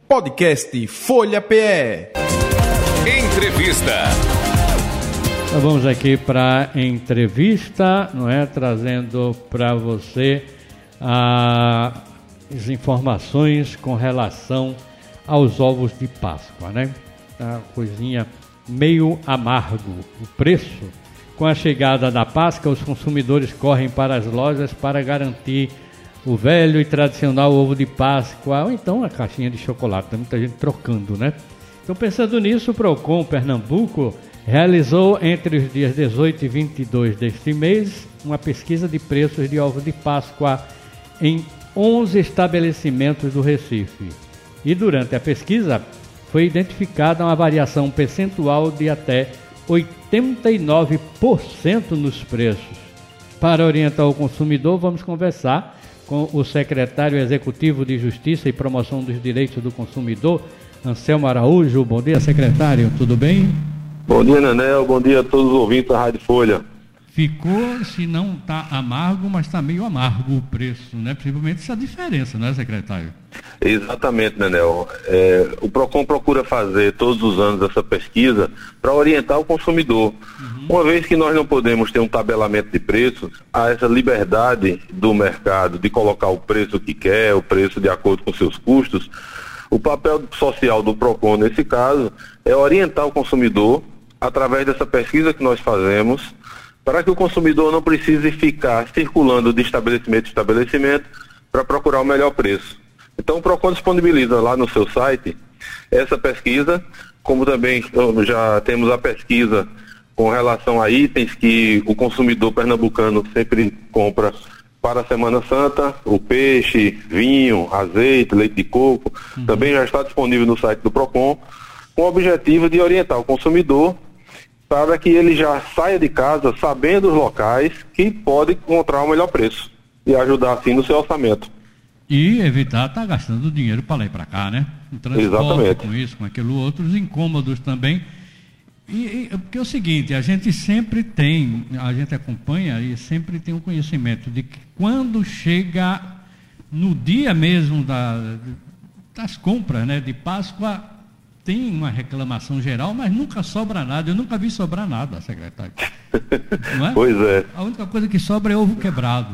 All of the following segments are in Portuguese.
Podcast Folha PE. Entrevista. Nós vamos aqui para a entrevista, não é? Trazendo para você as informações com relação aos ovos de Páscoa, né? A coisinha meio amargo o preço. Com a chegada da Páscoa, os consumidores correm para as lojas para garantir o velho e tradicional ovo de Páscoa, ou então a caixinha de chocolate. Tem muita gente trocando, né? Então, pensando nisso, o Procon Pernambuco realizou entre os dias 18 e 22 deste mês uma pesquisa de preços de ovos de Páscoa em 11 estabelecimentos do Recife. E durante a pesquisa foi identificada uma variação percentual de até 89% nos preços. Para orientar o consumidor, vamos conversar com o secretário executivo de Justiça e Promoção dos Direitos do Consumidor, Anselmo Araújo. Bom dia, secretário, tudo bem? Bom dia, Nenel, bom dia a todos os ouvintes da Rádio Folha. Ficou, se não está amargo, mas está meio amargo o preço, né? Principalmente essa diferença, não é, secretário? Exatamente, Nenel. O Procon procura fazer todos os anos essa pesquisa para orientar o consumidor. Uma vez que nós não podemos ter um tabelamento de preços, há essa liberdade do mercado de colocar o preço que quer, o preço de acordo com seus custos. O papel social do Procon, nesse caso, é orientar o consumidor através dessa pesquisa que nós fazemos, para que o consumidor não precise ficar circulando de estabelecimento em estabelecimento para procurar o melhor preço. Então o Procon disponibiliza lá no seu site essa pesquisa, como também já temos a pesquisa com relação a itens que o consumidor pernambucano sempre compra para a Semana Santa, o peixe, vinho, azeite, leite de coco, também já está disponível no site do Procon, com o objetivo de orientar o consumidor para que ele já saia de casa sabendo os locais que pode encontrar o melhor preço e ajudar assim no seu orçamento. E evitar estar gastando dinheiro para lá e para cá, né? O transporte, exatamente, com isso, com aquilo outro, os incômodos também. Porque é o seguinte, a gente acompanha e sempre tem um conhecimento de que quando chega no dia mesmo das compras, né, de Páscoa, tem uma reclamação geral, mas nunca sobra nada. Eu nunca vi sobrar nada, secretário. Não é? Pois é. A única coisa que sobra é ovo quebrado.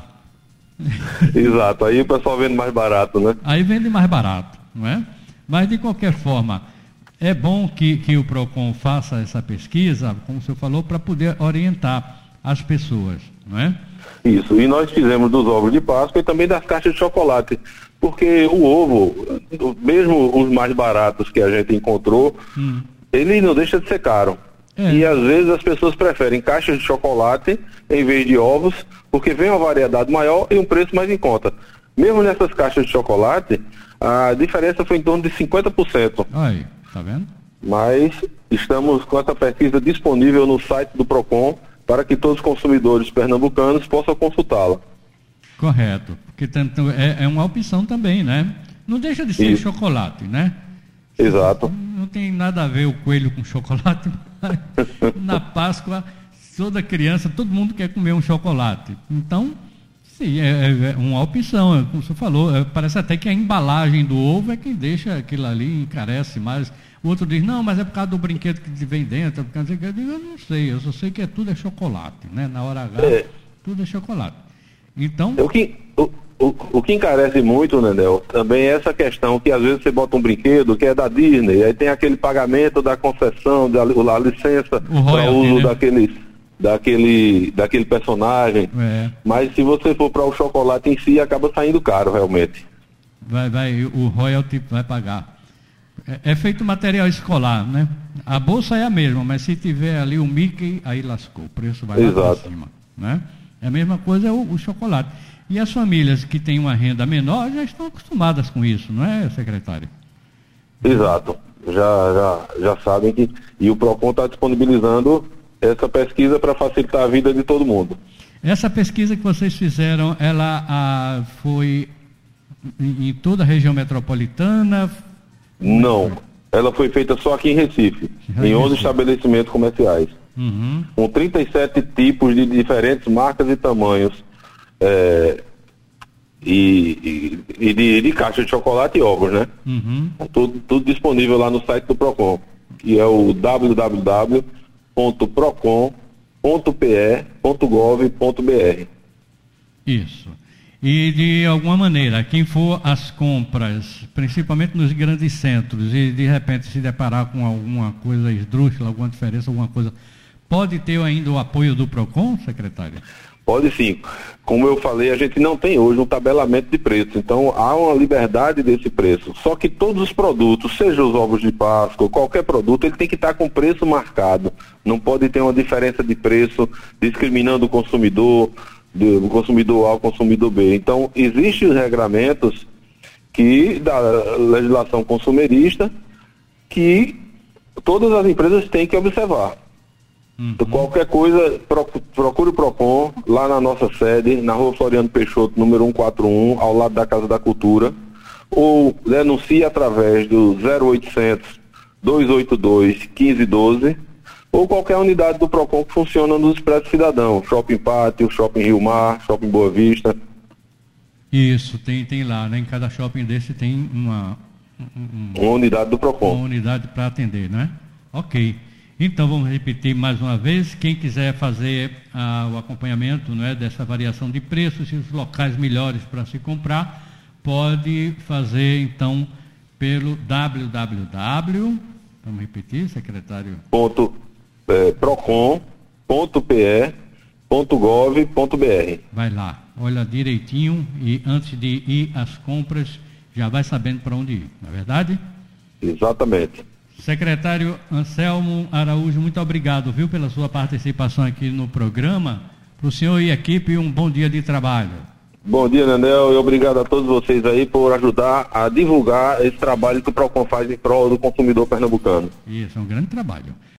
Exato, aí o pessoal vende mais barato, né? Aí vende mais barato, não é? Mas, de qualquer forma, é bom que o Procon faça essa pesquisa, como o senhor falou, para poder orientar as pessoas, não é? Isso, e nós fizemos dos ovos de Páscoa e também das caixas de chocolate, porque o ovo, mesmo os mais baratos que a gente encontrou, ele não deixa de ser caro. E às vezes as pessoas preferem caixas de chocolate em vez de ovos, porque vem uma variedade maior e um preço mais em conta. Mesmo nessas caixas de chocolate, a diferença foi em torno de 50%. Aí, tá vendo? Mas estamos com essa pesquisa disponível no site do Procon para que todos os consumidores pernambucanos possam consultá-la. Correto, porque é uma opção também, né? Não deixa de ser chocolate, né? Exato. Não tem nada a ver o coelho com chocolate, mas na Páscoa, toda criança, todo mundo quer comer um chocolate. Então, sim, é uma opção, como você falou, parece até que a embalagem do ovo é quem deixa aquilo ali, encarece mais. O outro diz, não, mas é por causa do brinquedo que vem dentro, por causa eu não sei, eu só sei que tudo é chocolate, né? Na hora H, tudo é chocolate. Então... O que encarece muito, Nenel, também é essa questão que às vezes você bota um brinquedo que é da Disney, aí tem aquele pagamento da concessão, a licença para uso, né, daquele personagem. Mas se você for para o chocolate em si, acaba saindo caro realmente. O royalty vai pagar. É feito material escolar, né? A bolsa é a mesma, mas se tiver ali o Mickey, aí lascou, o preço vai lá para cima, né? É a mesma coisa o chocolate. E as famílias que têm uma renda menor já estão acostumadas com isso, não é, secretário? Exato. Já sabem que... E o Procon está disponibilizando essa pesquisa para facilitar a vida de todo mundo. Essa pesquisa que vocês fizeram, ela foi em toda a região metropolitana? Não. Ela foi feita só aqui em Recife, em 11 estabelecimentos comerciais. Com 37 tipos de diferentes marcas e tamanhos e de caixa de chocolate e ovos, né? Uhum. Tudo disponível lá no site do PROCON, que é o www.procon.pe.gov.br. Isso. E de alguma maneira, quem for às compras, principalmente nos grandes centros, e de repente se deparar com alguma coisa esdrúxula, alguma diferença, alguma coisa, pode ter ainda o apoio do PROCON, secretário? Pode sim. Como eu falei, a gente não tem hoje um tabelamento de preço, então há uma liberdade desse preço. Só que todos os produtos, seja os ovos de Páscoa, qualquer produto, ele tem que estar com preço marcado. Não pode ter uma diferença de preço discriminando o consumidor, do consumidor A ao consumidor B. Então, existem os regramentos da legislação consumerista que todas as empresas têm que observar. Então, qualquer coisa, procure o PROCON lá na nossa sede, na Rua Floriano Peixoto, número 141, ao lado da Casa da Cultura, ou denuncie através do 0800 282 1512, ou qualquer unidade do PROCON que funciona nos Expresso Cidadão, Shopping Pátio, Shopping Rio Mar, Shopping Boa Vista. Isso, tem lá, né? Em cada shopping desse tem uma unidade do PROCON. Uma unidade para atender, né? Ok. Então vamos repetir mais uma vez, quem quiser fazer o acompanhamento, né, dessa variação de preços e os locais melhores para se comprar, pode fazer então pelo www, vamos repetir, secretário? procon.pe.gov.br. Vai lá, olha direitinho e antes de ir às compras já vai sabendo para onde ir, não é verdade? Exatamente. Secretário Anselmo Araújo, muito obrigado, viu, pela sua participação aqui no programa. Para o senhor e a equipe, um bom dia de trabalho. Bom dia, Nenel, e obrigado a todos vocês aí por ajudar a divulgar esse trabalho que o PROCON faz em prol do consumidor pernambucano. Isso, é um grande trabalho.